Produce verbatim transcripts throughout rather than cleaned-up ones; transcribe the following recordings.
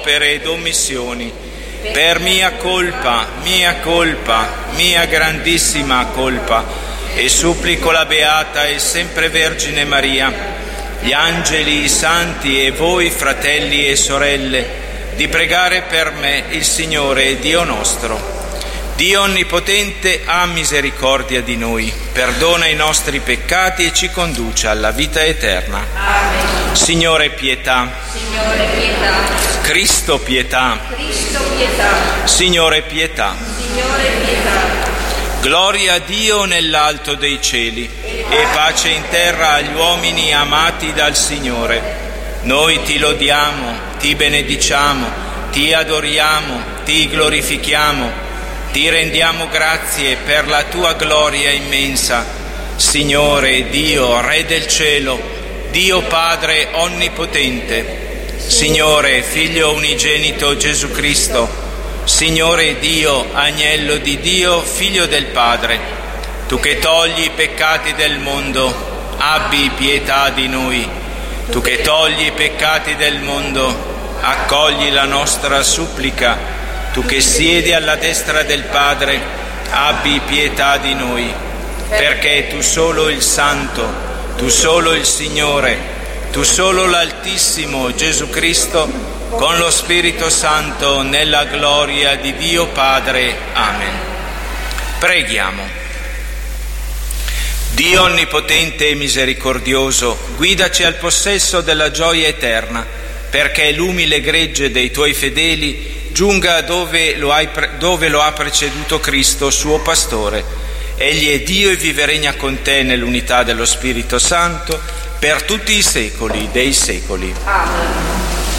opere ed omissioni, per mia colpa, mia colpa, mia grandissima colpa, e supplico la Beata e sempre Vergine Maria, gli angeli, i santi e voi fratelli e sorelle, di pregare per me il Signore Dio nostro. Dio Onnipotente ha misericordia di noi, perdona i nostri peccati e ci conduce alla vita eterna. Amen. Signore pietà. Signore pietà. Cristo pietà. Cristo pietà. Signore pietà. Signore pietà. Gloria a Dio nell'alto dei cieli e pace in terra agli uomini amati dal Signore. Noi ti lodiamo, ti benediciamo, ti adoriamo, ti glorifichiamo, ti rendiamo grazie per la tua gloria immensa. Signore Dio, Re del cielo, Dio Padre Onnipotente, Signore Figlio unigenito Gesù Cristo, Signore Dio, Agnello di Dio, Figlio del Padre, tu che togli i peccati del mondo, abbi pietà di noi. Tu che togli i peccati del mondo, accogli la nostra supplica. Tu che siedi alla destra del Padre, abbi pietà di noi, perché tu solo il Santo, tu solo il Signore, tu solo l'Altissimo Gesù Cristo, con lo Spirito Santo, nella gloria di Dio Padre. Amen. Preghiamo. Dio Onnipotente e misericordioso, guidaci al possesso della gioia eterna, perché l'umile gregge dei tuoi fedeli giunga dove lo, hai pre- dove lo ha preceduto Cristo, suo pastore. Egli è Dio e vive e regna con te nell'unità dello Spirito Santo, per tutti i secoli dei secoli. Amen.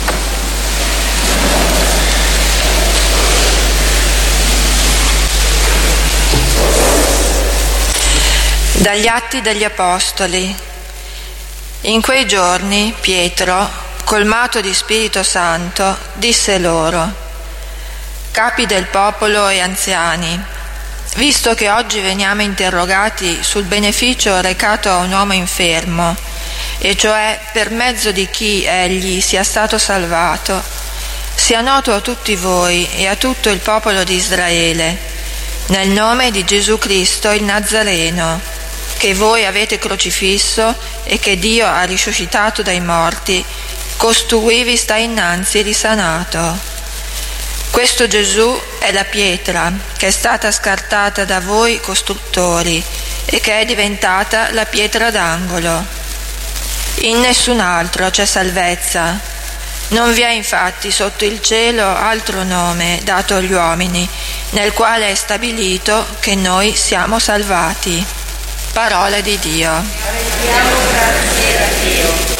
Dagli Atti degli Apostoli. In quei giorni Pietro, colmato di Spirito Santo, disse loro: capi del popolo e anziani, visto che oggi veniamo interrogati sul beneficio recato a un uomo infermo, e cioè per mezzo di chi egli sia stato salvato, sia noto a tutti voi e a tutto il popolo di Israele, nel nome di Gesù Cristo il Nazareno, che voi avete crocifisso e che Dio ha risuscitato dai morti, costui vi sta innanzi risanato. Questo Gesù è la pietra che è stata scartata da voi costruttori e che è diventata la pietra d'angolo. In nessun altro c'è salvezza. Non vi è infatti sotto il cielo altro nome dato agli uomini, nel quale è stabilito che noi siamo salvati. Parola di Dio. Rendiamo grazie a Dio.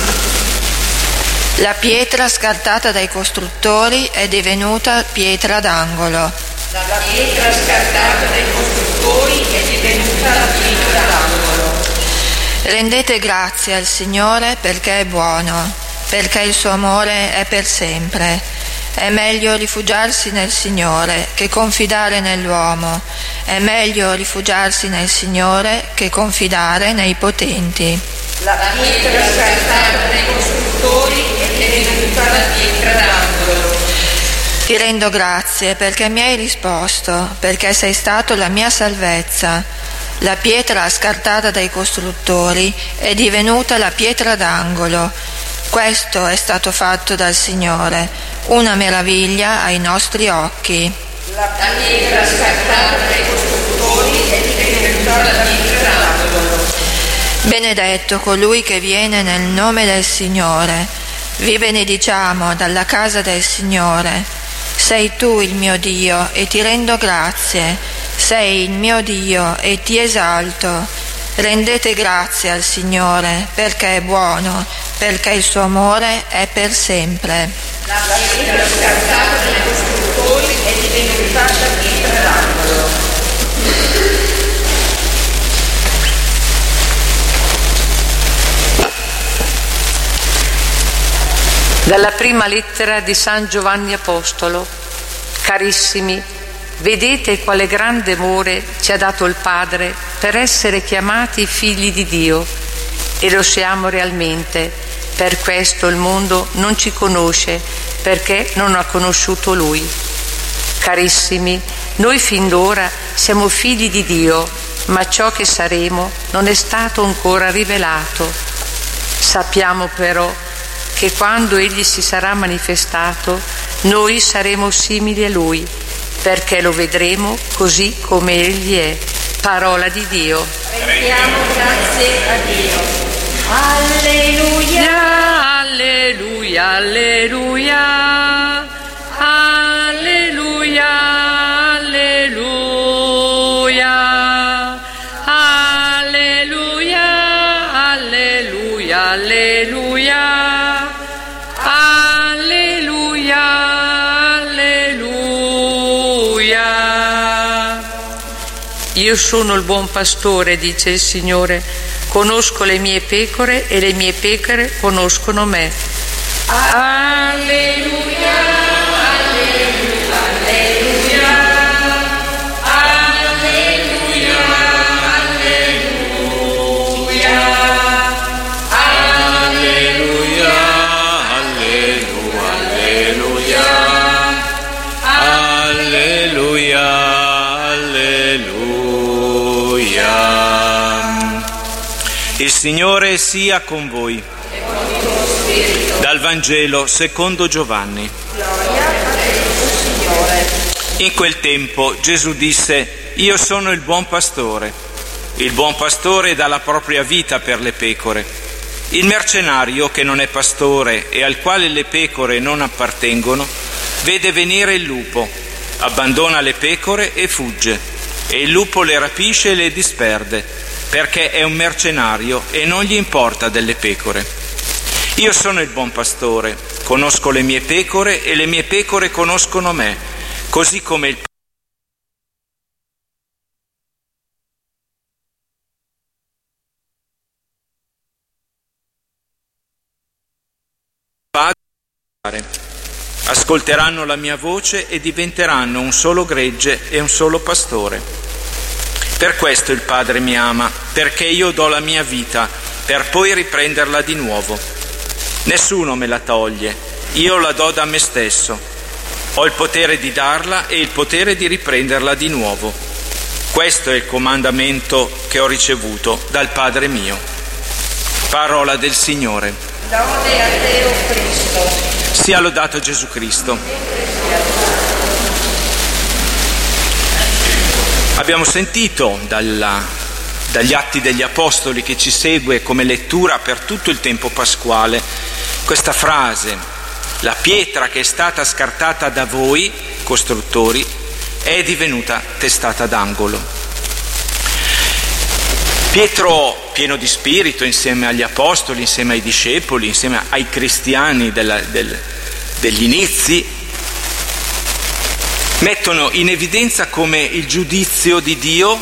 La pietra scartata dai costruttori è divenuta pietra d'angolo. La pietra scartata dai costruttori è divenuta la pietra d'angolo. Rendete grazie al Signore perché è buono, perché il suo amore è per sempre. È meglio rifugiarsi nel Signore che confidare nell'uomo. È meglio rifugiarsi nel Signore che confidare nei potenti. La pietra scartata dai costruttori è divenuta la pietra d'angolo. Ti rendo grazie perché mi hai risposto, perché sei stato la mia salvezza. La pietra scartata dai costruttori è divenuta la pietra d'angolo. Questo è stato fatto dal Signore, una meraviglia ai nostri occhi. La pietra scartata dai costruttori è divenuta la pietra d'angolo. Benedetto colui che viene nel nome del Signore. Vi benediciamo dalla casa del Signore. Sei tu il mio Dio e ti rendo grazie. Sei il mio Dio e ti esalto. Rendete grazie al Signore perché è buono, perché il suo amore è per sempre. La pietra scartata dai costruttori è divenuta la pietra d'angolo. Dalla prima lettera di San Giovanni Apostolo. Carissimi, vedete quale grande amore ci ha dato il Padre per essere chiamati figli di Dio, e lo siamo realmente, Per questo il mondo non ci conosce, perché non ha conosciuto Lui. Carissimi, noi fin d'ora siamo figli di Dio, ma ciò che saremo non è stato ancora rivelato. Sappiamo però che quando Egli si sarà manifestato, noi saremo simili a Lui, perché lo vedremo così come Egli è. Parola di Dio. Rendiamo grazie a Dio. Alleluia, alleluia, alleluia, alleluia, alleluia, alleluia, alleluia, alleluia, alleluia, alleluia. Io sono il buon pastore, dice il Signore. Conosco le mie pecore e le mie pecore conoscono me. Alleluia, alleluia, alleluia, alleluia, alleluia, alleluia, alleluia, alleluia. Il Signore sia con voi. Dal Vangelo secondo Giovanni. In quel tempo Gesù disse: Io sono il buon pastore. Il buon pastore dà la propria vita per le pecore. Il mercenario, che non è pastore e al quale le pecore non appartengono, vede venire il lupo, abbandona le pecore e fugge, e il lupo le rapisce e le disperde, perché è un mercenario e non gli importa delle pecore. Io sono il buon pastore, conosco le mie pecore e le mie pecore conoscono me, così come il Padre. Ascolteranno la mia voce e diventeranno un solo gregge e un solo pastore. Per questo il Padre mi ama, perché io do la mia vita per poi riprenderla di nuovo. Nessuno me la toglie, io la do da me stesso. Ho il potere di darla e il potere di riprenderla di nuovo. Questo è il comandamento che ho ricevuto dal Padre mio. Parola del Signore. Lode a te, o Cristo. Sia lodato Gesù Cristo. Abbiamo sentito dalla, dagli Atti degli Apostoli, che ci segue come lettura per tutto il tempo pasquale, questa frase: la pietra che è stata scartata da voi, costruttori, è divenuta testata d'angolo. Pietro, pieno di spirito, insieme agli Apostoli, insieme ai discepoli, insieme ai cristiani della, del, degli inizi, mettono in evidenza come il giudizio di Dio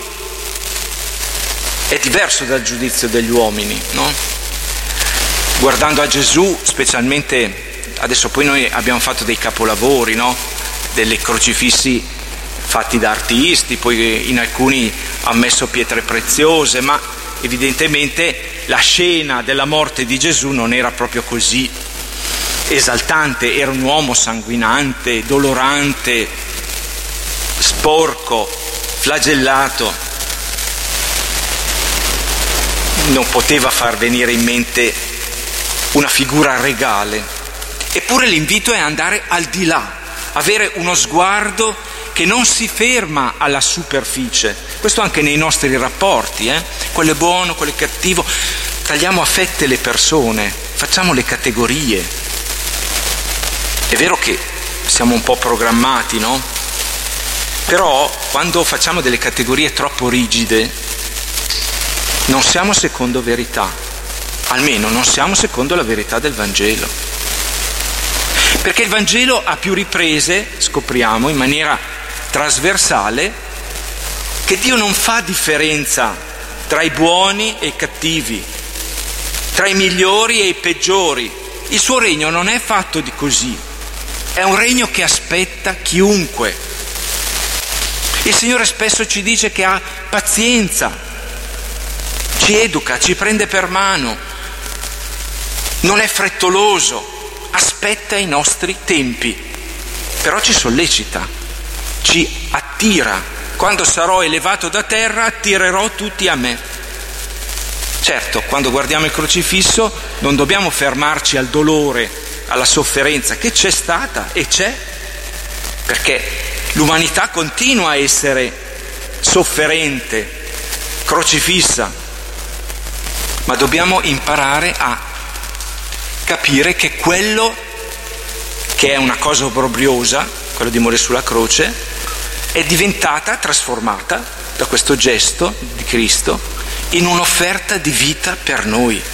è diverso dal giudizio degli uomini, no? Guardando a Gesù, specialmente adesso, poi noi abbiamo fatto dei capolavori, no? Delle crocifissi fatti da artisti, poi in alcuni ha messo pietre preziose, ma evidentemente la scena della morte di Gesù non era proprio così esaltante, era un uomo sanguinante, dolorante, sporco, flagellato. Non poteva far venire in mente una figura regale. Eppure l'invito è andare al di là, avere uno sguardo che non si ferma alla superficie. Questo anche nei nostri rapporti, eh? Quello è buono, quello è cattivo. Tagliamo a fette le persone, facciamo le categorie. È vero che siamo un po' programmati, no? Però quando facciamo delle categorie troppo rigide non siamo secondo verità, almeno non siamo secondo la verità del Vangelo. Perché il Vangelo a più riprese scopriamo in maniera trasversale che Dio non fa differenza tra i buoni e i cattivi, tra i migliori e i peggiori. Il suo regno non è fatto di così, è un regno che aspetta chiunque. Il Signore spesso ci dice che ha pazienza, ci educa, ci prende per mano, non è frettoloso, aspetta i nostri tempi, però ci sollecita, ci attira. Quando sarò elevato da terra attirerò tutti a me. Certo, quando guardiamo il crocifisso non dobbiamo fermarci al dolore, alla sofferenza che c'è stata e c'è, perché l'umanità continua a essere sofferente, crocifissa, ma dobbiamo imparare a capire che quello che è una cosa obbrobriosa, quello di morire sulla croce, è diventata, trasformata da questo gesto di Cristo in un'offerta di vita per noi.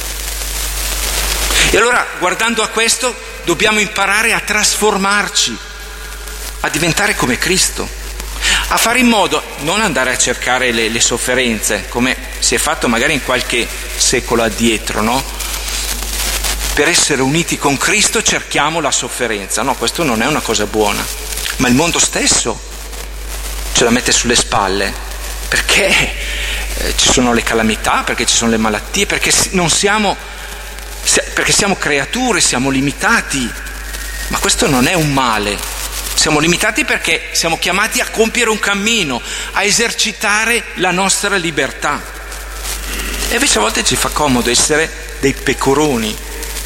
E allora, guardando a questo, dobbiamo imparare a trasformarci, a diventare come Cristo, a fare in modo, non andare a cercare le, le sofferenze, come si è fatto magari in qualche secolo addietro, no? Per essere uniti con Cristo cerchiamo la sofferenza. No, questo non è una cosa buona, ma il mondo stesso ce la mette sulle spalle, perché eh, ci sono le calamità, perché ci sono le malattie, perché non siamo, perché siamo creature, siamo limitati, ma questo non è un male. Siamo limitati perché siamo chiamati a compiere un cammino, a esercitare la nostra libertà. E invece a volte ci fa comodo essere dei pecoroni.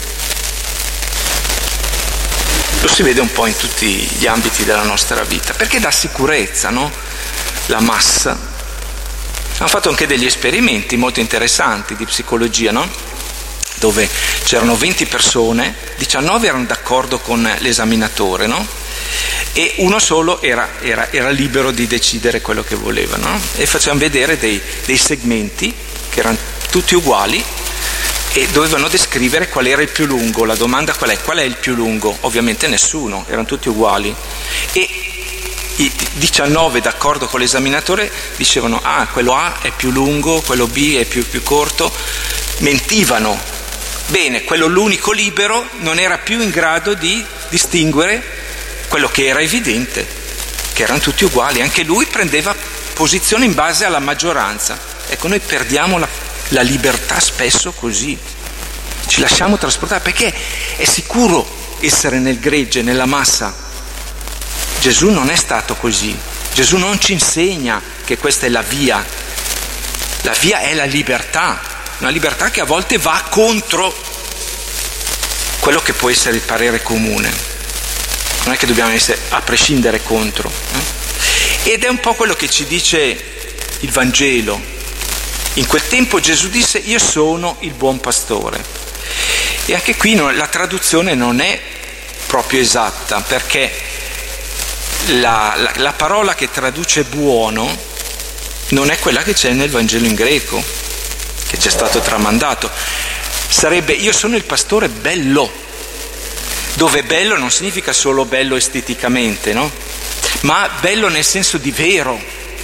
Lo si vede un po' in tutti gli ambiti della nostra vita, perché dà sicurezza, no? La massa. Hanno fatto anche degli esperimenti molto interessanti di psicologia, no? Dove c'erano venti persone, diciannove erano d'accordo con l'esaminatore, no? E uno solo era, era, era libero di decidere quello che voleva, no? E facevano vedere dei, dei segmenti che erano tutti uguali e dovevano descrivere qual era il più lungo. La domanda qual è? Qual è il più lungo? Ovviamente nessuno, erano tutti uguali. E i diciannove d'accordo con l'esaminatore dicevano: ah, quello A è più lungo, quello B è più, più corto. Mentivano. Bene, quello l'unico libero non era più in grado di distinguere quello che era evidente, che erano tutti uguali. Anche lui prendeva posizione in base alla maggioranza. Ecco, noi perdiamo la, la libertà spesso così, ci lasciamo trasportare, perché è sicuro essere nel gregge, nella massa. Gesù non è stato così. Gesù non ci insegna che questa è la via. La via è la libertà, una libertà che a volte va contro quello che può essere il parere comune. Non è che dobbiamo essere a prescindere contro. Eh? Ed è un po' quello che ci dice il Vangelo. In quel tempo Gesù disse: io sono il buon pastore. E anche qui no, la traduzione non è proprio esatta, perché la, la, la parola che traduce buono non è quella che c'è nel Vangelo in greco, che ci è stato tramandato. Sarebbe: io sono il pastore bello, dove bello non significa solo bello esteticamente, no? Ma bello nel senso di vero,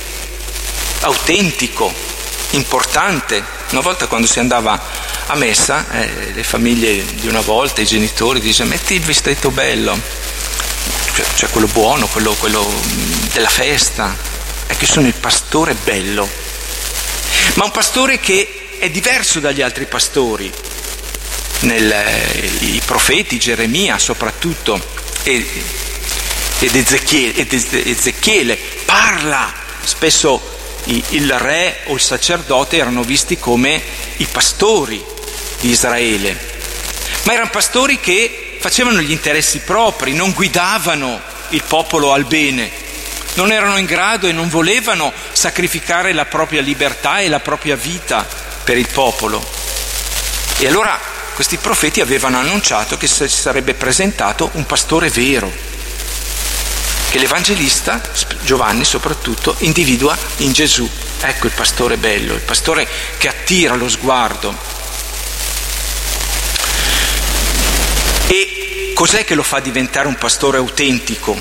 autentico, importante. Una volta, quando si andava a messa, eh, le famiglie di una volta, i genitori dicevano: metti il vestetto bello, cioè, cioè quello buono, quello, quello della festa. È che sono il pastore bello, ma un pastore che è diverso dagli altri pastori. Nel, i profeti, Geremia soprattutto, ed, ed Ezechiele, ed Ezechiele parla spesso. Il re o il sacerdote erano visti come i pastori di Israele, ma erano pastori che facevano gli interessi propri, non guidavano il popolo al bene, non erano in grado e non volevano sacrificare la propria libertà e la propria vita per il popolo. E allora questi profeti avevano annunciato che si sarebbe presentato un pastore vero, che l'Evangelista, Giovanni soprattutto, individua in Gesù. Ecco il pastore bello, il pastore che attira lo sguardo. E cos'è che lo fa diventare un pastore autentico?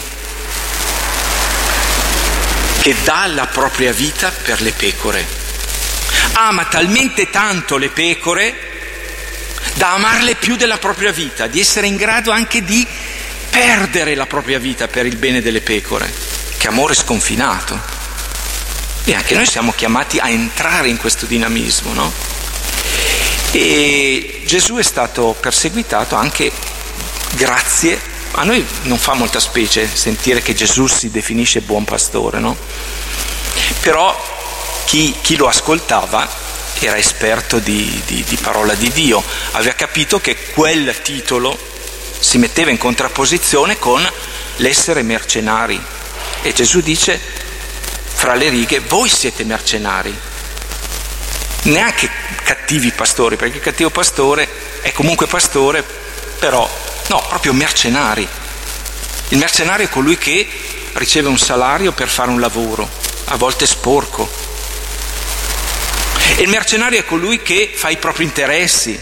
Che dà la propria vita per le pecore. Ama talmente tanto le pecore da amarle più della propria vita, di essere in grado anche di perdere la propria vita per il bene delle pecore. Che amore sconfinato. E anche noi siamo chiamati a entrare in questo dinamismo, no? E Gesù è stato perseguitato anche grazie, a noi non fa molta specie sentire che Gesù si definisce buon pastore, no? Però chi, chi lo ascoltava era esperto di, di, di parola di Dio, aveva capito che quel titolo si metteva in contrapposizione con l'essere mercenari. E Gesù dice fra le righe: voi siete mercenari, neanche cattivi pastori, perché il cattivo pastore è comunque pastore, però no, proprio mercenari. Il mercenario è colui che riceve un salario per fare un lavoro, a volte sporco. E il mercenario è colui che fa i propri interessi,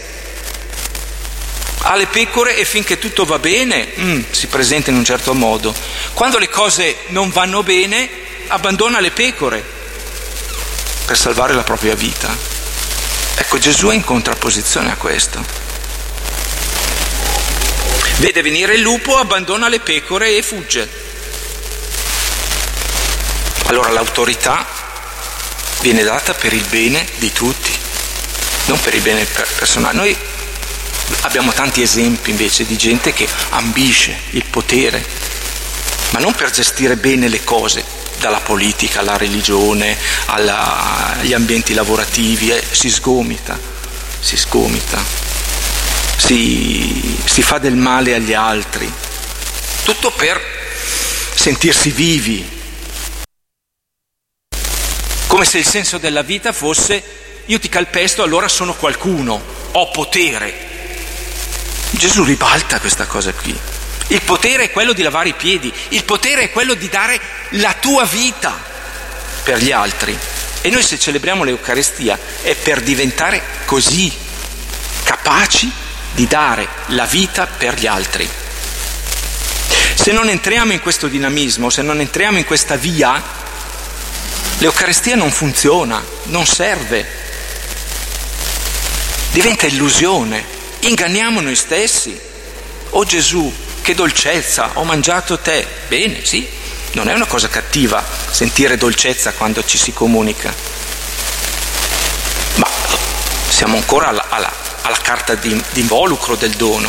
ha le pecore e finché tutto va bene mm, si presenta in un certo modo. Quando le cose non vanno bene abbandona le pecore per salvare la propria vita. Ecco, Gesù è in contrapposizione a questo. Vede venire il lupo, abbandona le pecore e fugge. Allora l'autorità viene data per il bene di tutti, non per il bene personale. Noi abbiamo tanti esempi invece di gente che ambisce il potere, ma non per gestire bene le cose, dalla politica alla religione, alla, agli ambienti lavorativi, eh, si sgomita, si sgomita, si, si fa del male agli altri, tutto per sentirsi vivi, come se il senso della vita fosse: io ti calpesto, allora sono qualcuno, ho potere. Gesù ribalta questa cosa qui. Il potere è quello di lavare i piedi, il potere è quello di dare la tua vita per gli altri. E noi, se celebriamo l'Eucaristia, è per diventare così capaci di dare la vita per gli altri. Se non entriamo in questo dinamismo, se non entriamo in questa via, l'Eucaristia non funziona, non serve, diventa illusione, inganniamo noi stessi. Oh Gesù, che dolcezza, ho mangiato te. Bene, sì, non è una cosa cattiva sentire dolcezza quando ci si comunica, ma siamo ancora alla, alla, alla carta di, di involucro del dono.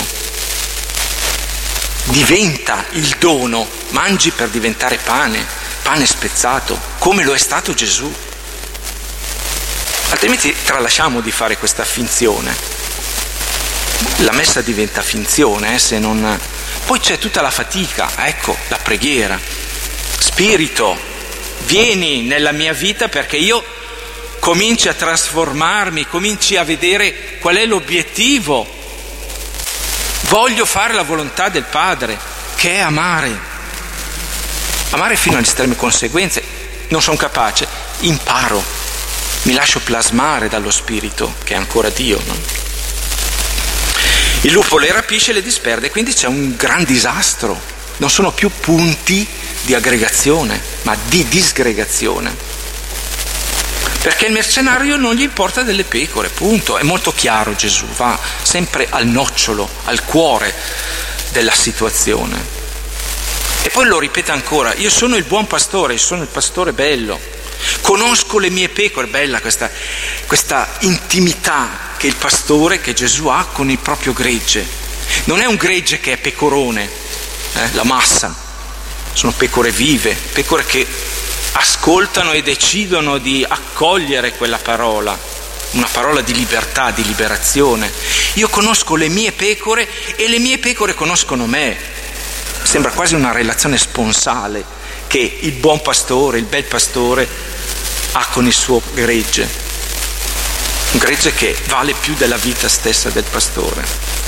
Diventa il dono, mangi per diventare pane, pane spezzato, come lo è stato Gesù. Altrimenti tralasciamo di fare questa finzione. La messa diventa finzione, eh, se non... Poi c'è tutta la fatica, ecco, la preghiera. Spirito, vieni nella mia vita perché io cominci a trasformarmi, cominci a vedere qual è l'obiettivo. Voglio fare la volontà del Padre, che è amare. Amare fino alle estreme conseguenze. Non sono capace, imparo, mi lascio plasmare dallo Spirito, che è ancora Dio, no? Il lupo le rapisce e le disperde, quindi c'è un gran disastro. Non sono più punti di aggregazione, ma di disgregazione. Perché il mercenario non gli importa delle pecore, punto. È molto chiaro Gesù, va sempre al nocciolo, al cuore della situazione. E poi lo ripete ancora: io sono il buon pastore, io sono il pastore bello, conosco le mie pecore. Bella questa, questa intimità che il pastore, che Gesù ha con il proprio gregge. Non è un gregge che è pecorone, eh, la massa, sono pecore vive, pecore che ascoltano e decidono di accogliere quella parola, una parola di libertà, di liberazione. Io conosco le mie pecore e le mie pecore conoscono me. Sembra quasi una relazione sponsale che il buon pastore, il bel pastore ha con il suo gregge. Un gregge che vale più della vita stessa del pastore.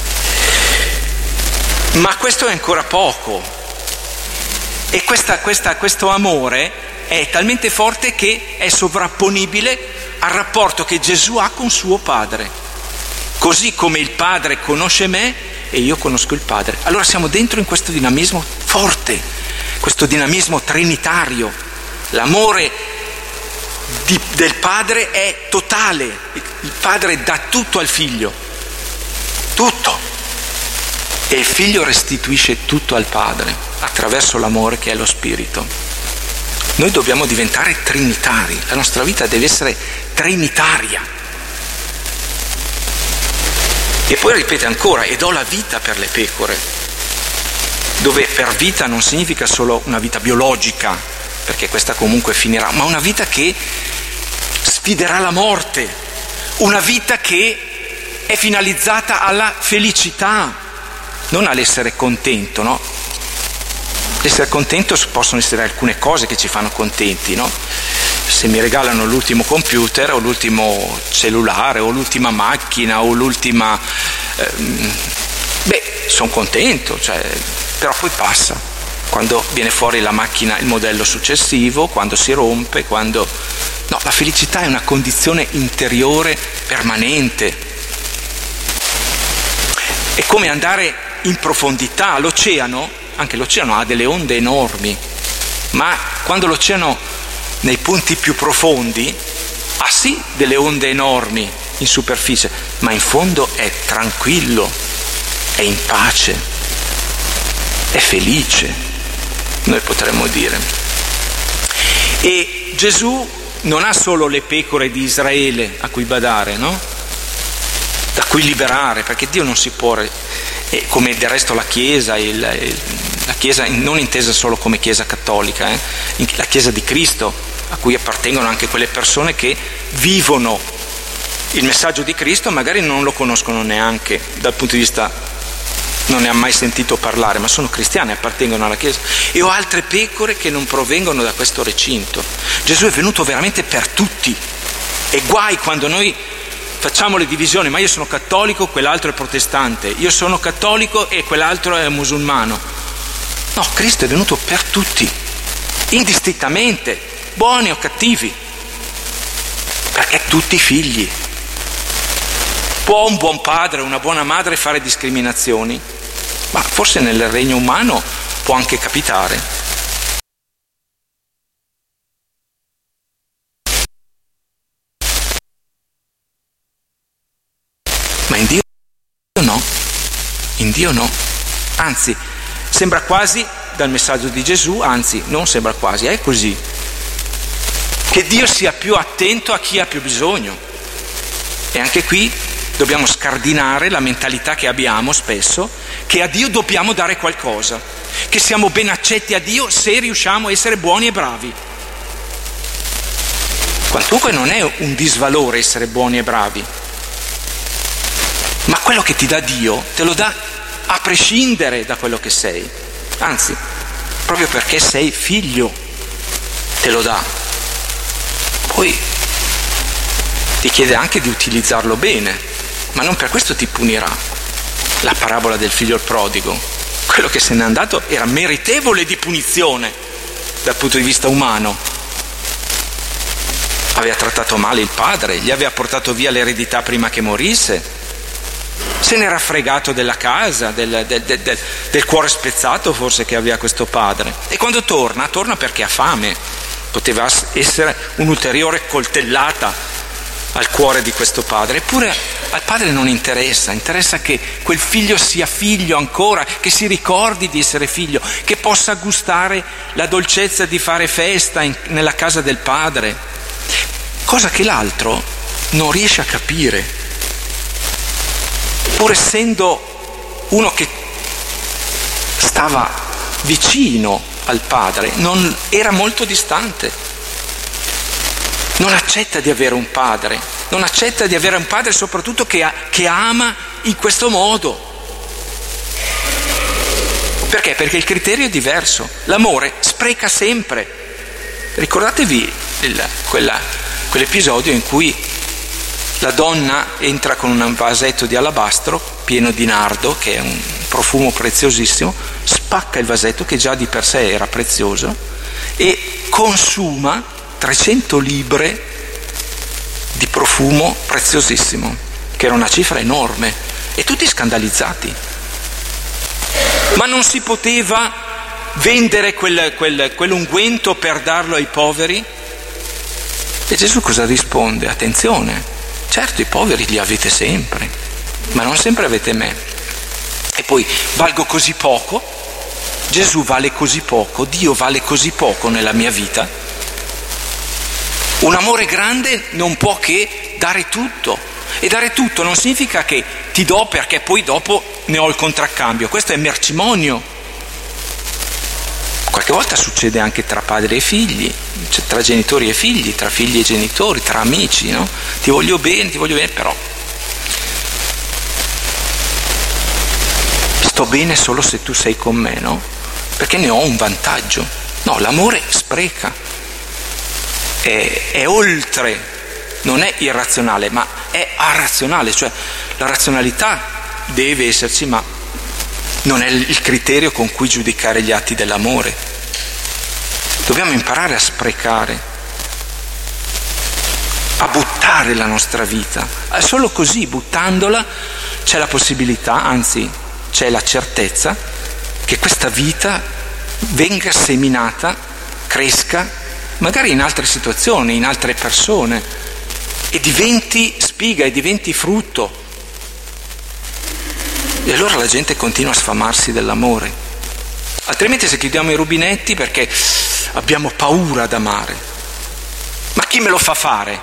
Ma questo è ancora poco. E questa, questa, questo amore è talmente forte che è sovrapponibile al rapporto che Gesù ha con suo Padre. Così come il Padre conosce me e io conosco il Padre. Allora siamo dentro in questo dinamismo forte, questo dinamismo trinitario. L'amore Di, del Padre è totale, il Padre dà tutto al Figlio, tutto, e il Figlio restituisce tutto al Padre attraverso l'amore che è lo Spirito. Noi dobbiamo diventare trinitari, la nostra vita deve essere trinitaria. E poi ripete ancora, e do la vita per le pecore, dove per vita non significa solo una vita biologica, perché questa comunque finirà, ma una vita che sfiderà la morte, una vita che è finalizzata alla felicità, non all'essere contento, no? L'essere contento possono essere alcune cose che ci fanno contenti, no? Se mi regalano l'ultimo computer o l'ultimo cellulare o l'ultima macchina o l'ultima... Ehm, beh, sono contento, cioè, però poi passa. Quando viene fuori la macchina, il modello successivo, quando si rompe, quando... No, la felicità è una condizione interiore permanente. È come andare in profondità. L'oceano, anche l'oceano ha delle onde enormi, ma quando l'oceano nei punti più profondi ha sì delle onde enormi in superficie, ma in fondo è tranquillo, è in pace, è felice, noi potremmo dire. E Gesù non ha solo le pecore di Israele a cui badare, no? Da cui liberare, perché Dio non si può, e come del resto la Chiesa, il, il, la Chiesa non intesa solo come Chiesa cattolica, eh? La Chiesa di Cristo, a cui appartengono anche quelle persone che vivono il messaggio di Cristo, magari non lo conoscono neanche dal punto di vista, non ne ha mai sentito parlare, ma sono cristiani, appartengono alla Chiesa. E ho altre pecore che non provengono da questo recinto. Gesù è venuto veramente per tutti, e guai quando noi facciamo le divisioni, ma io sono cattolico, quell'altro è protestante, io sono cattolico e quell'altro è musulmano. No, Cristo è venuto per tutti, indistintamente, buoni o cattivi, perché tutti figli. Può un buon padre, una buona madre fare discriminazioni? Ma forse nel regno umano può anche capitare. Ma in Dio no, in Dio no. Anzi, sembra quasi, dal messaggio di Gesù, anzi, non sembra quasi, è così, che Dio sia più attento a chi ha più bisogno. E anche qui dobbiamo scardinare la mentalità che abbiamo spesso, che a Dio dobbiamo dare qualcosa, che siamo ben accetti a Dio se riusciamo a essere buoni e bravi. Quantunque non è un disvalore essere buoni e bravi, ma quello che ti dà Dio te lo dà a prescindere da quello che sei, anzi, proprio perché sei figlio te lo dà. Poi ti chiede anche di utilizzarlo bene, ma non per questo ti punirà. La parabola del figlio prodigo, quello che se n'è andato era meritevole di punizione dal punto di vista umano. Aveva trattato male il padre, gli aveva portato via l'eredità prima che morisse, se n'era fregato della casa, del, del, del, del, del cuore spezzato forse che aveva questo padre. E quando torna, torna perché ha fame. Poteva essere un'ulteriore coltellata al cuore di questo padre, eppure al padre non interessa, interessa che quel figlio sia figlio ancora, che si ricordi di essere figlio, che possa gustare la dolcezza di fare festa in, nella casa del padre, cosa che l'altro non riesce a capire, pur essendo uno che stava vicino al padre, non era molto distante. Non accetta di avere un padre, non accetta di avere un padre soprattutto che, ha, che ama in questo modo. Perché? Perché il criterio è diverso. L'amore spreca sempre. Ricordatevi il, quella, quell'episodio in cui la donna entra con un vasetto di alabastro pieno di nardo, che è un profumo preziosissimo, spacca il vasetto che già di per sé era prezioso e consuma trecento libre di profumo preziosissimo, che era una cifra enorme, e tutti scandalizzati. Ma non si poteva vendere quel, quel, quell'unguento per darlo ai poveri? E Gesù cosa risponde? Attenzione, certo i poveri li avete sempre, ma non sempre avete me. E poi valgo così poco? Gesù vale così poco? Dio vale così poco nella mia vita? Un amore grande non può che dare tutto, E dare tutto non significa che ti do perché poi dopo ne ho il contraccambio, questo è mercimonio. Qualche volta succede anche tra padri e figli, cioè tra genitori e figli, tra figli e genitori, tra amici, no? Ti voglio bene, ti voglio bene, però sto bene solo se tu sei con me, no? Perché ne ho un vantaggio. No, l'amore spreca, è, è oltre, non è irrazionale, ma è arrazionale, cioè la razionalità deve esserci, ma non è il criterio con cui giudicare gli atti dell'amore. Dobbiamo imparare a sprecare, a buttare la nostra vita. Solo così, buttandola, c'è la possibilità, anzi c'è la certezza che questa vita venga seminata, cresca, magari in altre situazioni, in altre persone, e diventi spiga e diventi frutto. E allora la gente continua a sfamarsi dell'amore. Altrimenti se chiudiamo i rubinetti perché abbiamo paura ad amare. Ma chi me lo fa fare?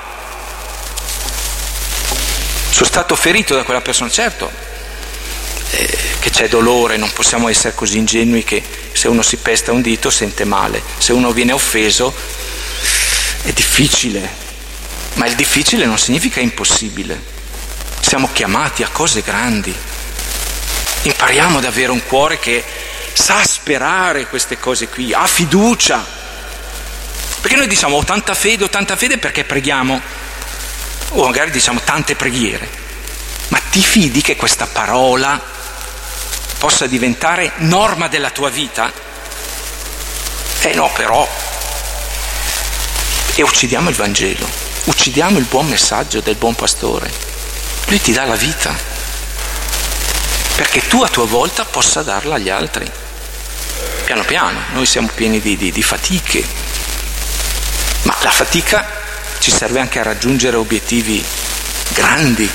Sono stato ferito da quella persona, certo, eh, che c'è dolore, non possiamo essere così ingenui che se uno si pesta un dito sente male, se uno viene offeso è difficile, ma il difficile non significa impossibile. Siamo chiamati a cose grandi. Impariamo ad avere un cuore che sa sperare queste cose qui, ha fiducia. Perché noi diciamo ho tanta fede, ho tanta fede perché preghiamo, o magari diciamo tante preghiere. Ma ti fidi che questa parola possa diventare norma della tua vita? Eh no, però. E uccidiamo il Vangelo, uccidiamo il buon messaggio del buon pastore. Lui ti dà la vita perché tu a tua volta possa darla agli altri. Piano piano, noi siamo pieni di, di, di fatiche, ma la fatica ci serve anche a raggiungere obiettivi grandi.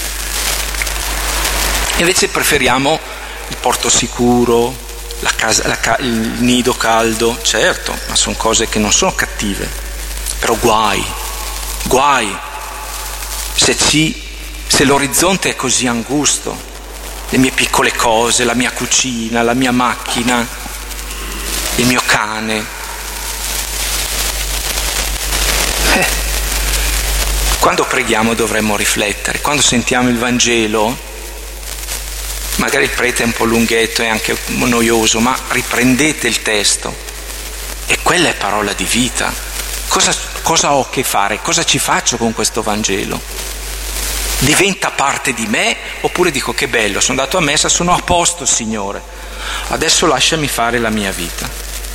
Invece preferiamo il porto sicuro, la casa, la, il nido caldo, certo, ma sono cose che non sono cattive, però guai, guai se, ci, se l'orizzonte è così angusto. Le mie piccole cose, la mia cucina, la mia macchina, il mio cane. Eh, quando preghiamo dovremmo riflettere, quando sentiamo il Vangelo, magari il prete è un po' lunghetto e anche noioso, ma riprendete il testo e quella è parola di vita. Cosa, cosa ho a che fare? Cosa ci faccio con questo Vangelo? Diventa parte di me oppure dico che bello, sono andato a messa, sono a posto Signore, adesso lasciami fare la mia vita.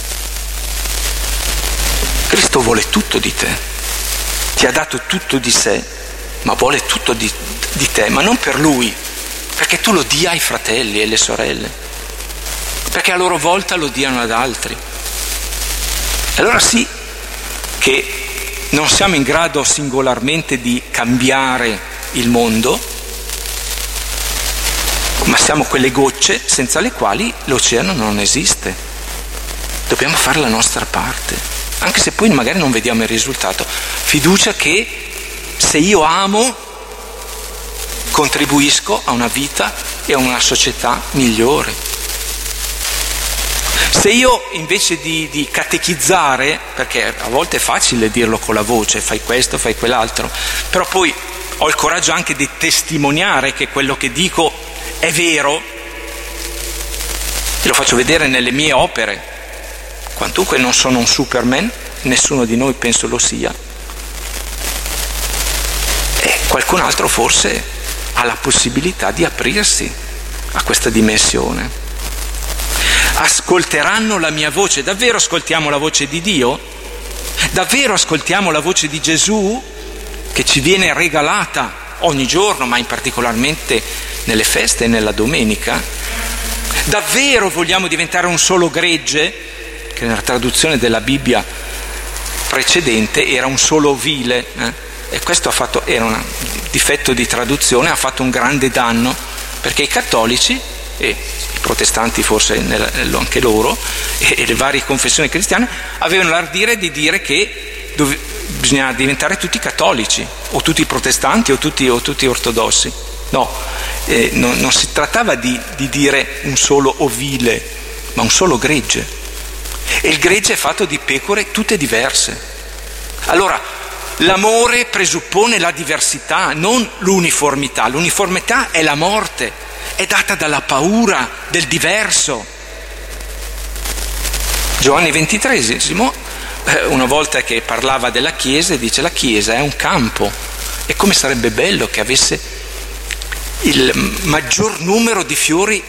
Cristo vuole tutto di te, ti ha dato tutto di sé, ma vuole tutto di, di te, ma non per Lui, perché tu lo dia ai fratelli e alle sorelle, perché a loro volta lo diano ad altri. E allora sì che non siamo in grado singolarmente di cambiare il mondo, ma siamo quelle gocce senza le quali l'oceano non esiste. Dobbiamo fare la nostra parte, anche se poi magari non vediamo il risultato. Fiducia che se io amo contribuisco a una vita e a una società migliore. Se io invece di, di catechizzare, perché a volte è facile dirlo con la voce, fai questo, fai quell'altro, però poi ho il coraggio anche di testimoniare che quello che dico è vero, e lo faccio vedere nelle mie opere, quantunque non sono un Superman, nessuno di noi penso lo sia, e qualcun altro forse ha la possibilità di aprirsi a questa dimensione. Ascolteranno la mia voce. Davvero ascoltiamo la voce di Dio? Davvero ascoltiamo la voce di Gesù che ci viene regalata ogni giorno, ma in particolarmente nelle feste e nella domenica? Davvero vogliamo diventare un solo gregge, che nella traduzione della Bibbia precedente era un solo ovile, eh? E questo ha fatto, era un difetto di traduzione, ha fatto un grande danno, perché i cattolici e i protestanti forse anche loro e le varie confessioni cristiane avevano l'ardire di dire che dove, bisogna diventare tutti cattolici, o tutti protestanti, o tutti, o tutti ortodossi. No, eh, non, non si trattava di, di dire un solo ovile, ma un solo gregge. E il gregge è fatto di pecore tutte diverse. Allora, l'amore presuppone la diversità, non l'uniformità. L'uniformità è la morte, è data dalla paura del diverso. Giovanni ventitresimo, una volta che parlava della Chiesa, dice: la Chiesa è un campo, e come sarebbe bello che avesse il maggior numero di fiori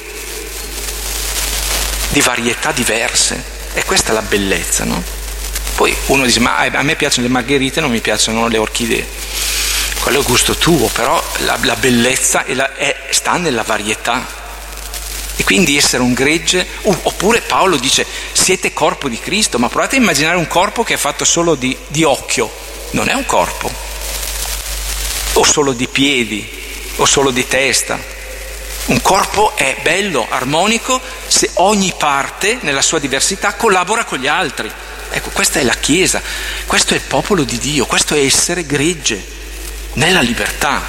di varietà diverse. E questa è la bellezza, no? Poi uno dice: ma a me piacciono le margherite, non mi piacciono le orchidee. Quello è gusto tuo, però la, la bellezza è la, è, sta nella varietà. E quindi essere un gregge, uh, oppure Paolo dice: siete corpo di Cristo. Ma provate a immaginare un corpo che è fatto solo di, di occhio. Non è un corpo. O solo di piedi, o solo di testa. Un corpo è bello, armonico, se ogni parte nella sua diversità collabora con gli altri. Ecco, questa è la Chiesa, questo è il popolo di Dio, questo è essere gregge nella libertà.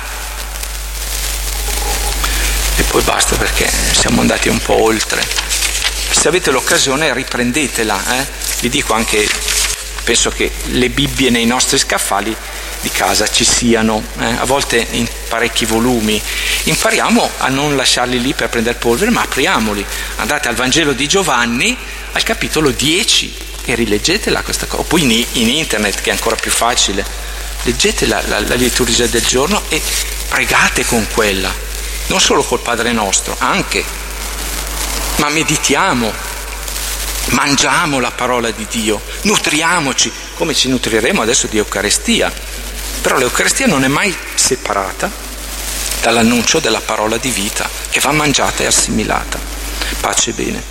E poi basta, perché siamo andati un po' oltre. Se avete l'occasione riprendetela, eh? Vi dico anche, penso che le Bibbie nei nostri scaffali di casa ci siano, eh? A volte in parecchi volumi. Impariamo a non lasciarli lì per prendere polvere, ma apriamoli. Andate al Vangelo di Giovanni, al capitolo dieci, e rileggetela questa cosa. O poi in, in internet, che è ancora più facile. Leggete la, la, la liturgia del giorno e pregate con quella. Non solo col Padre nostro, anche, ma meditiamo, mangiamo la parola di Dio, nutriamoci, come ci nutriremo adesso di Eucaristia. Però l'Eucaristia non è mai separata dall'annuncio della parola di vita, che va mangiata e assimilata. Pace e bene.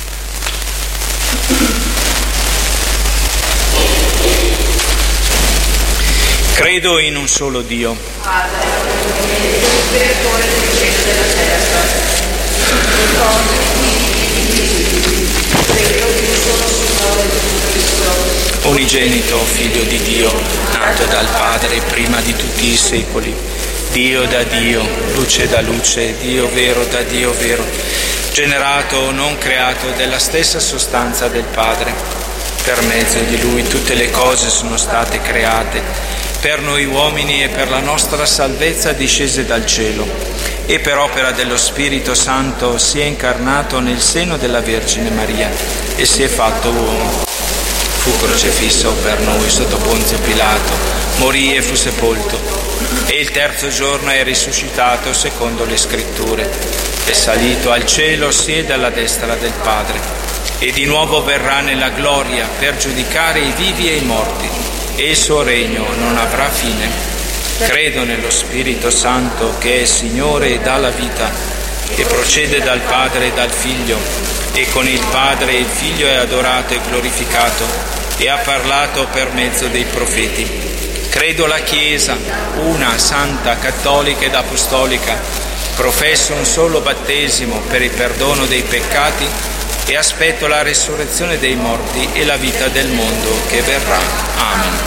Credo in un solo Dio, Padre, creatore del cielo e della terra, le cose invisibili, credo in un solo Signore Gesù Cristo, unigenito Figlio di Dio, nato dal Padre prima di tutti i secoli, Dio da Dio, luce da luce, Dio vero da Dio vero, generato, non creato, della stessa sostanza del Padre. Per mezzo di Lui tutte le cose sono state create, per noi uomini e per la nostra salvezza discese dal cielo, e per opera dello Spirito Santo si è incarnato nel seno della Vergine Maria e si è fatto uomo. Fu crocifisso per noi sotto Ponzio Pilato, morì e fu sepolto, e il terzo giorno è risuscitato secondo le Scritture, è salito al cielo, siede alla destra del Padre, e di nuovo verrà nella gloria per giudicare i vivi e i morti, e il suo regno non avrà fine. Credo nello Spirito Santo, che è Signore e dà la vita, e procede dal Padre e dal Figlio, e con il Padre e il Figlio è adorato e glorificato, e ha parlato per mezzo dei profeti. Credo la Chiesa, una, santa, cattolica ed apostolica, professo un solo battesimo per il perdono dei peccati, e aspetto la resurrezione dei morti e la vita del mondo che verrà. Amen.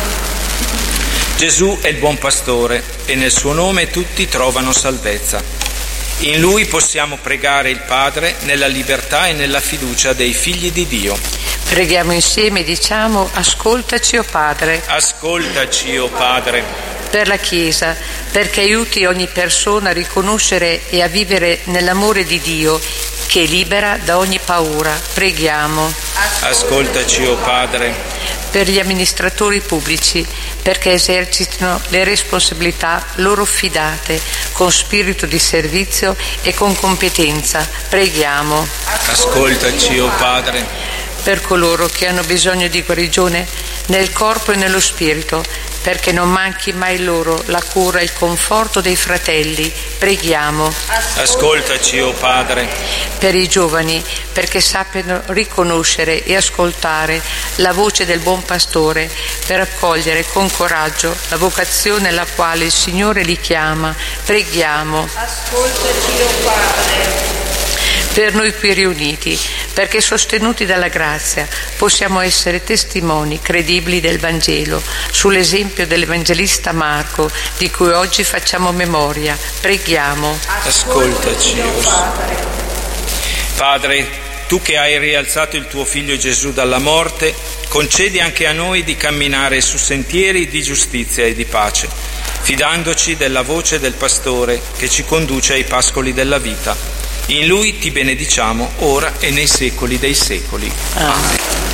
Gesù è il buon pastore e nel suo nome tutti trovano salvezza. In Lui possiamo pregare il Padre nella libertà e nella fiducia dei figli di Dio. Preghiamo insieme e diciamo: ascoltaci, o Padre. Ascoltaci, o Padre. Per la Chiesa, perché aiuti ogni persona a riconoscere e a vivere nell'amore di Dio, che libera da ogni paura. Preghiamo. Ascoltaci, o Padre. Per gli amministratori pubblici, perché esercitino le responsabilità loro affidate con spirito di servizio e con competenza. Preghiamo. Ascoltaci, o Padre. Per coloro che hanno bisogno di guarigione nel corpo e nello spirito, perché non manchi mai loro la cura e il conforto dei fratelli. Preghiamo. Ascoltaci, o Padre. Per i giovani, perché sappiano riconoscere e ascoltare la voce del buon pastore, per accogliere con coraggio la vocazione alla quale il Signore li chiama. Preghiamo. ascoltaci, o Padre. Per noi qui riuniti, perché sostenuti dalla grazia possiamo essere testimoni credibili del Vangelo, sull'esempio dell'Evangelista Marco, di cui oggi facciamo memoria. Preghiamo. Ascoltaci, o Padre, tu che hai rialzato il tuo Figlio Gesù dalla morte, concedi anche a noi di camminare su sentieri di giustizia e di pace, fidandoci della voce del Pastore che ci conduce ai pascoli della vita. In Lui ti benediciamo ora e nei secoli dei secoli. Amen.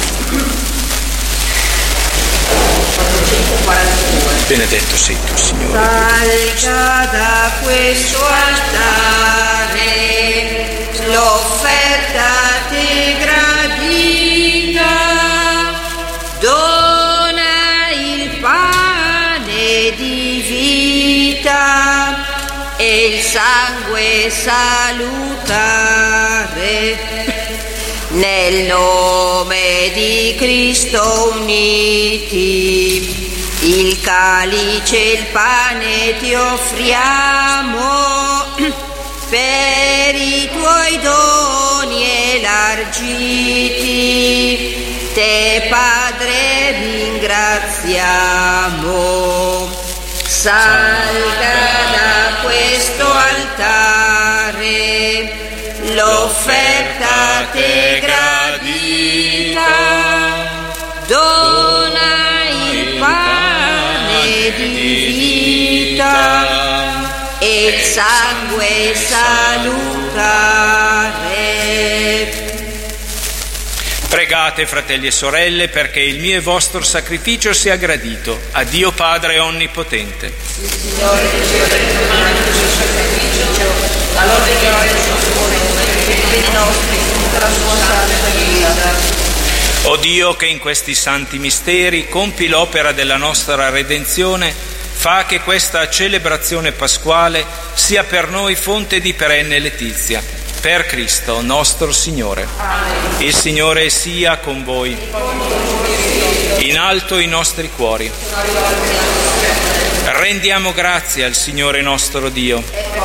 Benedetto sei tu, Signore. Salga da questo altare l'offerta te gradita, dona il pane di vita e il sangue salutare. Nel nome di Cristo uniti, il calice e il pane ti offriamo per i tuoi doni elargiti. Te, Padre, ringraziamo. Salga da questo altare l'offerta te gradita, dona il pane di vita e il sangue salutare. Pregate, fratelli e sorelle, perché il mio e vostro sacrificio sia gradito a Dio Padre Onnipotente. Il Signore riceva dal tuo mano il suo sacrificio, allora che noi il suo cuore, per i beni nostri, tutta la sua santa vita. O Dio, che in questi santi misteri compi l'opera della nostra redenzione, fa che questa celebrazione pasquale sia per noi fonte di perenne letizia. Per Cristo nostro Signore. Amen. Il Signore sia con voi. In alto i nostri cuori. Rendiamo grazie al Signore nostro Dio.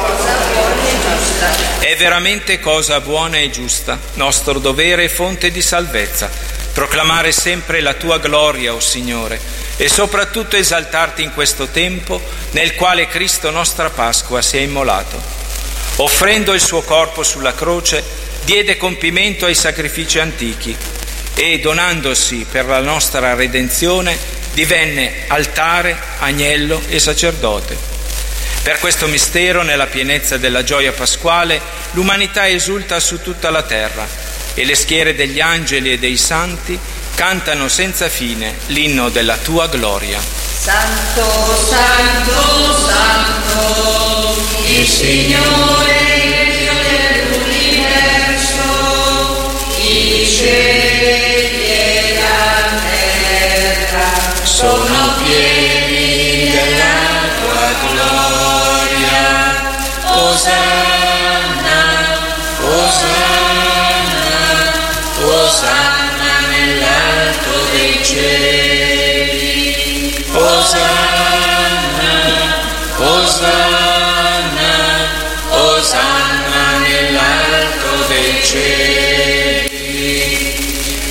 È veramente cosa buona e giusta, nostro dovere e fonte di salvezza, proclamare sempre la tua gloria, o Signore, e soprattutto esaltarti in questo tempo nel quale Cristo nostra Pasqua si è immolato. Offrendo il suo corpo sulla croce, diede compimento ai sacrifici antichi e, donandosi per la nostra redenzione, divenne altare, agnello e sacerdote. Per questo mistero, nella pienezza della gioia pasquale, l'umanità esulta su tutta la terra e le schiere degli angeli e dei santi cantano senza fine l'inno della tua gloria. Santo, santo, santo, il Signore, Dio dell'universo, i cieli e la terra sono pieni della tua gloria. Osanna, Osanna, Osanna nell'alto dei cieli. Osanna, Osanna, Osanna nell'alto dei cieli.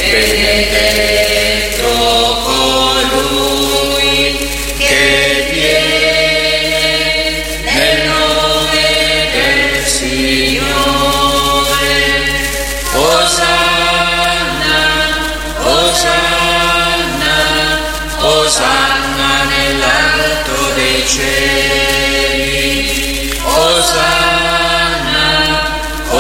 Benedetto colui che viene nel nome del Signore. Osanna, Osanna, Osanna nell'alto dei cieli. Osanna,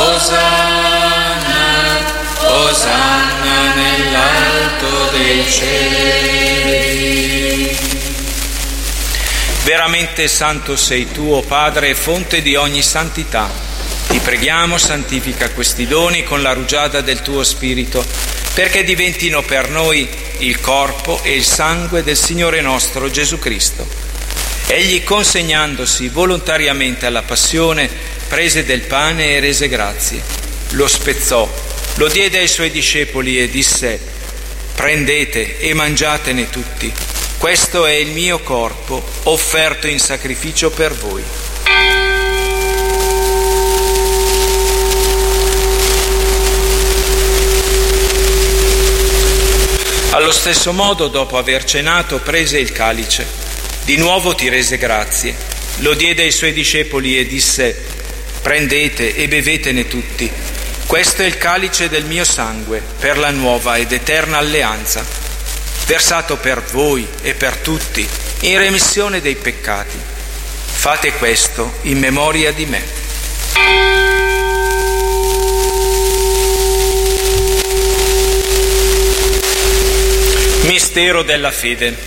Osanna, Osanna nell'alto dei cieli. Veramente santo sei tu, o Padre, fonte di ogni santità. Ti preghiamo, santifica questi doni con la rugiada del tuo Spirito, perché diventino per noi il corpo e il sangue del Signore nostro Gesù Cristo. Egli, consegnandosi volontariamente alla passione, prese del pane e rese grazie, lo spezzò, lo diede ai suoi discepoli e disse: prendete e mangiatene tutti, questo è il mio corpo offerto in sacrificio per voi. stesso modo, dopo aver cenato, prese il calice. Di nuovo ti rese grazie, lo diede ai suoi discepoli e disse: prendete e bevetene tutti. Questo è il calice del mio sangue, per la nuova ed eterna alleanza, versato per voi e per tutti, in remissione dei peccati. Fate questo in memoria di me. Mistero della fede.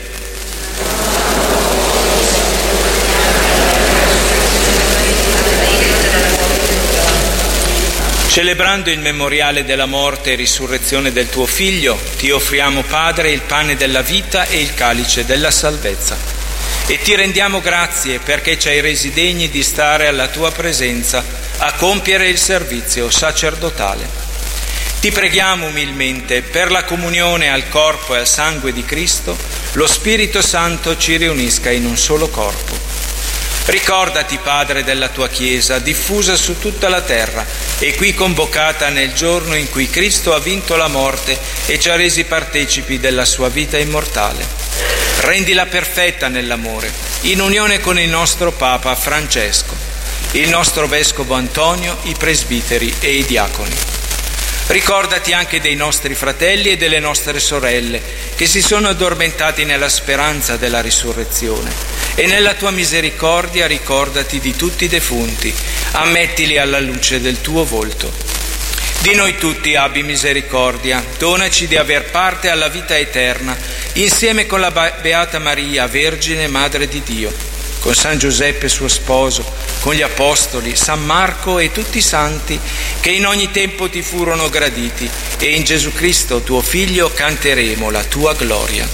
Celebrando il memoriale della morte e risurrezione del tuo Figlio, ti offriamo, Padre, il pane della vita e il calice della salvezza. E ti rendiamo grazie perché ci hai resi degni di stare alla tua presenza a compiere il servizio sacerdotale. Ti preghiamo umilmente per la comunione al corpo e al sangue di Cristo, lo Spirito Santo ci riunisca in un solo corpo. Ricordati, Padre, della tua Chiesa, diffusa su tutta la terra e qui convocata nel giorno in cui Cristo ha vinto la morte e ci ha resi partecipi della sua vita immortale. Rendila perfetta nell'amore, in unione con il nostro Papa Francesco, il nostro Vescovo Antonio, i presbiteri e i diaconi. Ricordati anche dei nostri fratelli e delle nostre sorelle che si sono addormentati nella speranza della risurrezione, e nella tua misericordia ricordati di tutti i defunti, ammettili alla luce del tuo volto. Di noi tutti abbi misericordia, donaci di aver parte alla vita eterna, insieme con la Beata Maria, Vergine Madre di Dio, con San Giuseppe suo sposo, con gli Apostoli, San Marco e tutti i santi che in ogni tempo ti furono graditi, e in Gesù Cristo tuo Figlio canteremo la tua gloria.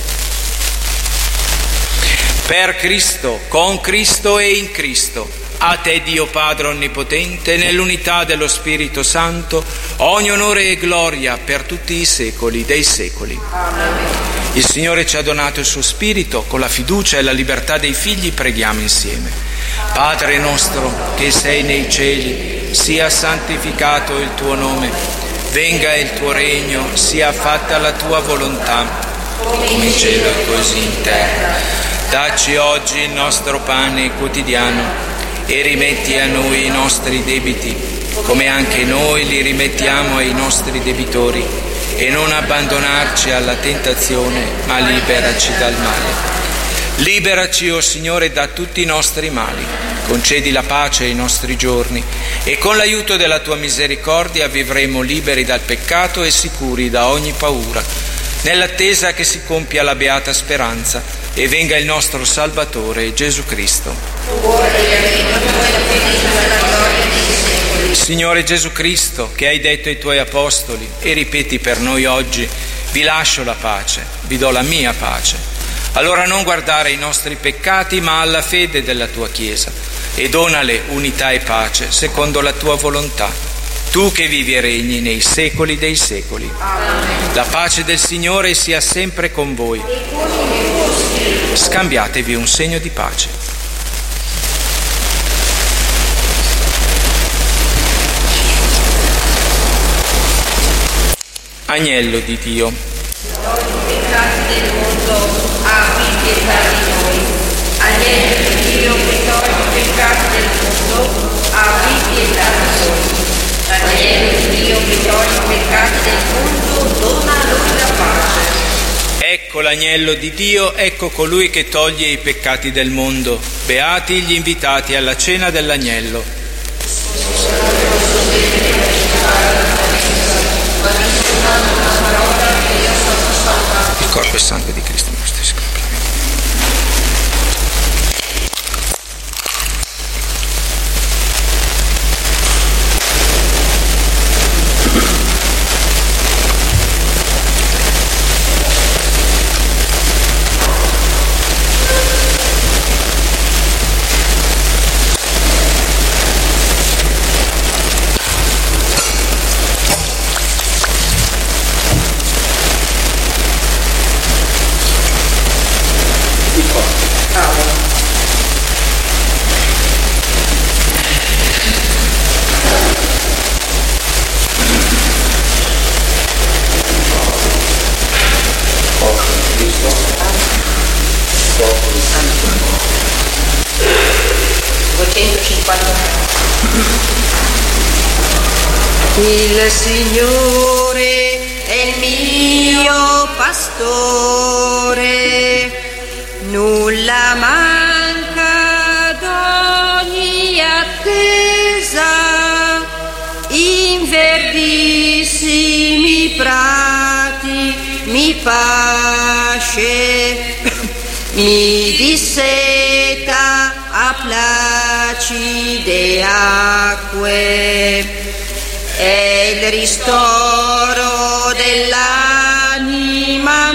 Per Cristo, con Cristo e in Cristo, a te Dio Padre Onnipotente, nell'unità dello Spirito Santo, ogni onore e gloria per tutti i secoli dei secoli. Amen. Il Signore ci ha donato il suo Spirito, con la fiducia e la libertà dei figli preghiamo insieme. Padre nostro che sei nei cieli, sia santificato il tuo nome, venga il tuo regno, sia fatta la tua volontà, come in cielo e così in terra. Dacci oggi il nostro pane quotidiano e rimetti a noi i nostri debiti, come anche noi li rimettiamo ai nostri debitori, e non abbandonarci alla tentazione, ma liberaci dal male. Liberaci, o Signore, da tutti i nostri mali, concedi la pace ai nostri giorni, e con l'aiuto della tua misericordia vivremo liberi dal peccato e sicuri da ogni paura, nell'attesa che si compia la beata speranza e venga il nostro Salvatore Gesù Cristo. Signore Gesù Cristo, che hai detto ai tuoi apostoli e ripeti per noi oggi: vi lascio la pace, vi do la mia pace. Allora non guardare ai nostri peccati, ma alla fede della tua Chiesa, e donale unità e pace secondo la tua volontà, tu che vivi e regni nei secoli dei secoli. Amen. La pace del Signore sia sempre con voi. Scambiatevi un segno di pace. Agnello di Dio, togli i peccati del mondo, abbi pietà di noi. Agnello di Dio che togli i peccati del mondo, abbi pietà di noi. Agnello di Dio che togli i peccati del mondo, dona a noi la pace. Ecco l'agnello di Dio, ecco colui che toglie i peccati del mondo. Beati gli invitati alla cena dell'agnello. Il corpo e sangue di Cristo. Il Signore è il mio pastore, nulla manca d'ogni attesa, in verdissimi prati mi pasce, mi disseta a placide acque. È il ristoro dell'anima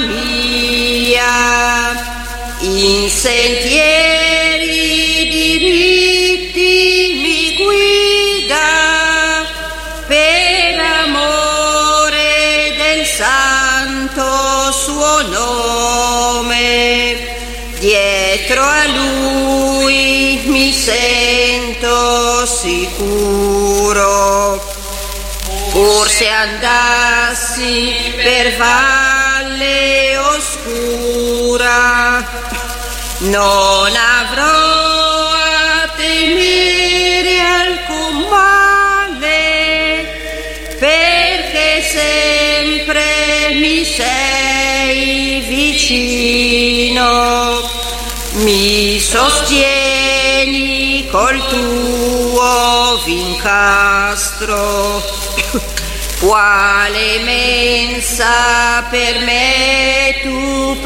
mia, in sentieri diritti mi guida, per amore del santo suo nome. Dietro a lui mi sento sicuro. Pur se andassi per valle oscura, non avrò a temere alcun male, perché sempre mi sei vicino, mi sostieni col tuo vincastro. Quale mensa per me tu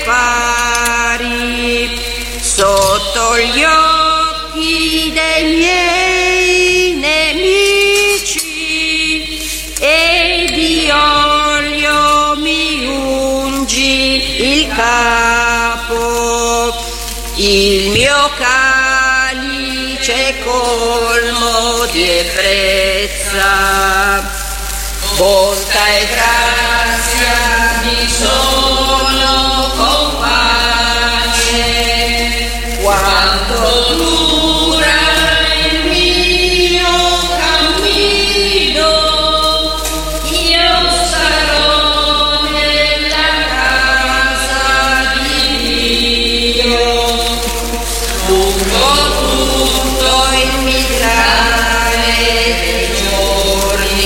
prepari sotto gli occhi dei miei nemici, e di olio mi ungi il capo, il mio calice colmo di ebbrezza. Bontà e grazia mi sono compagne, quanto dura il mio cammino, io sarò nella casa di Dio, lungo tutto il migrare dei giorni.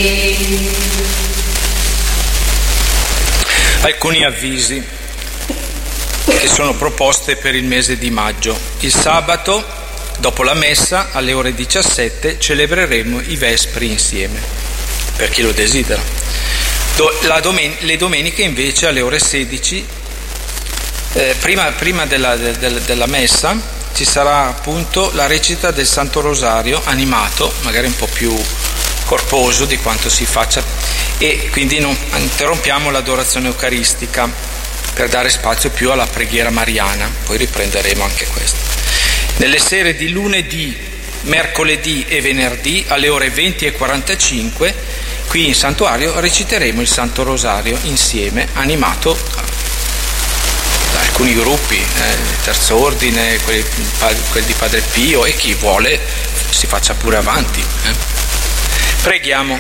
Alcuni avvisi che sono proposte per il mese di maggio. Il sabato, dopo la messa, alle ore diciassette, celebreremo i Vespri insieme, per chi lo desidera. Do, la domen- le domeniche invece alle ore sedici, eh, prima, prima della, de, de, della messa, ci sarà appunto la recita del Santo Rosario animato, magari un po' più corposo di quanto si faccia, e quindi non interrompiamo l'adorazione eucaristica per dare spazio più alla preghiera mariana, poi riprenderemo anche questo. Nelle sere di lunedì, mercoledì e venerdì alle ore venti e quarantacinque qui in santuario reciteremo il Santo Rosario insieme, animato da alcuni gruppi, eh, terzo ordine, quelli, quelli di Padre Pio, e chi vuole si faccia pure avanti. Eh. Preghiamo.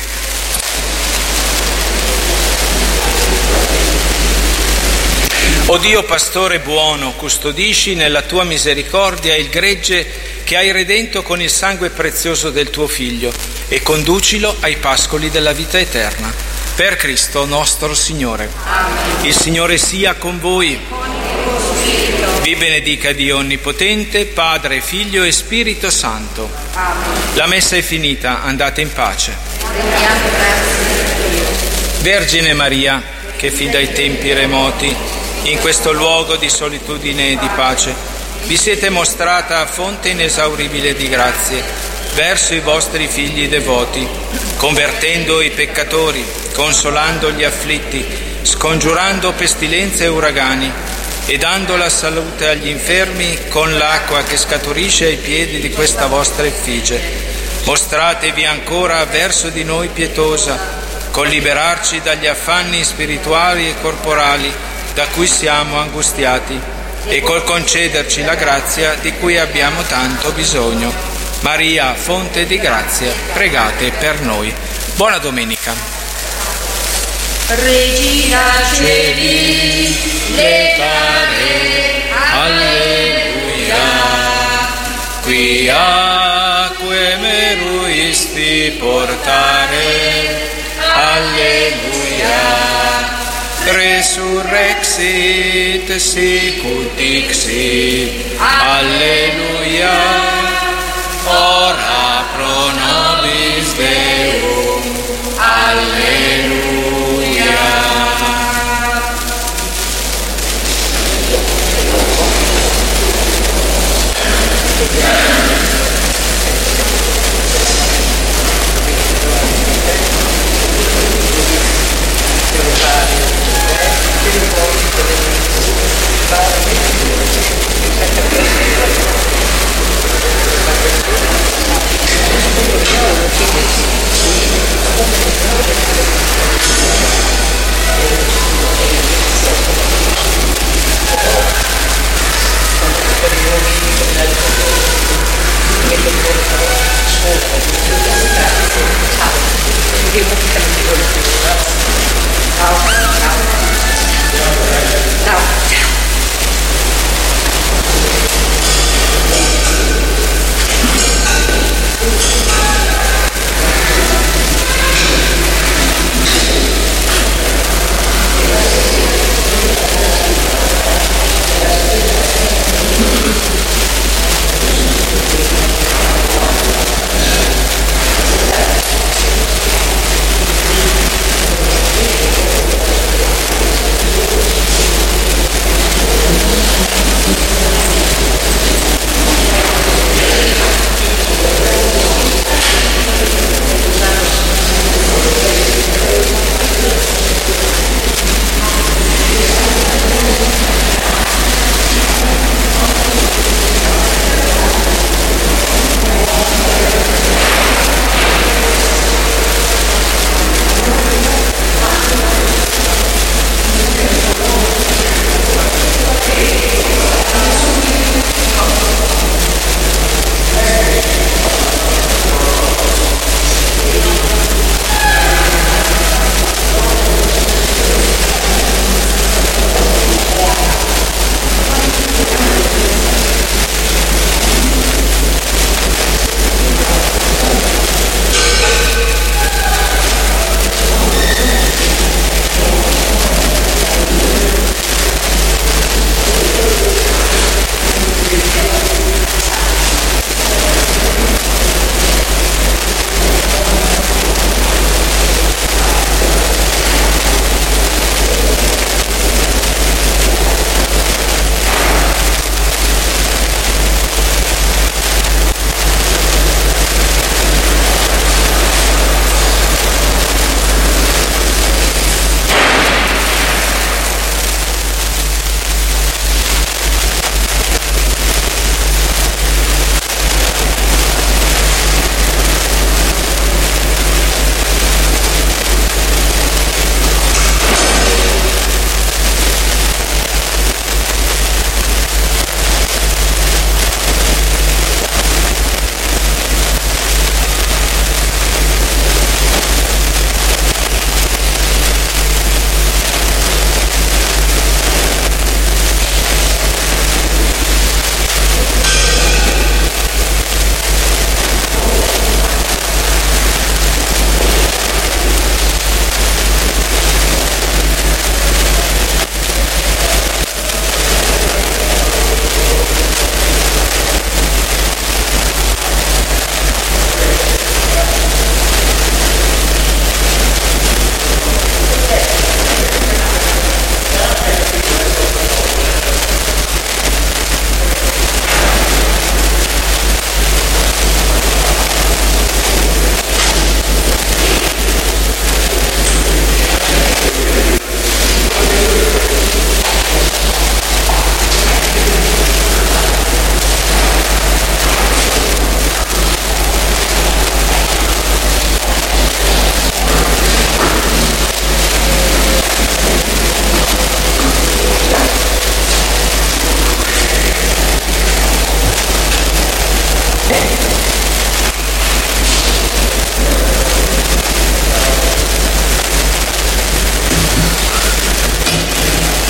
O Dio pastore buono, custodisci nella tua misericordia il gregge che hai redento con il sangue prezioso del tuo Figlio e conducilo ai pascoli della vita eterna. Per Cristo nostro Signore. Amen. Il Signore sia con voi. Vi benedica Dio Onnipotente, Padre, Figlio e Spirito Santo. Amen. La messa è finita, andate in pace. Vergine Maria, che fin dai tempi remoti, in questo luogo di solitudine e di pace, vi siete mostrata fonte inesauribile di grazie verso i vostri figli devoti, convertendo i peccatori, consolando gli afflitti, scongiurando pestilenze e uragani e dando la salute agli infermi con l'acqua che scaturisce ai piedi di questa vostra effigie. Mostratevi ancora verso di noi pietosa, col liberarci dagli affanni spirituali e corporali da cui siamo angustiati e col concederci la grazia di cui abbiamo tanto bisogno. Maria, fonte di grazia, pregate per noi. Buona domenica. Regina Celi, lecare, alleluia, qui acque tuisti portare, alleluia. Resurrexit sicut dixit, alleluia. Ora pro nobis Deum, alleluia.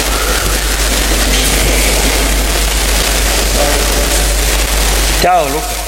Ciao Luca.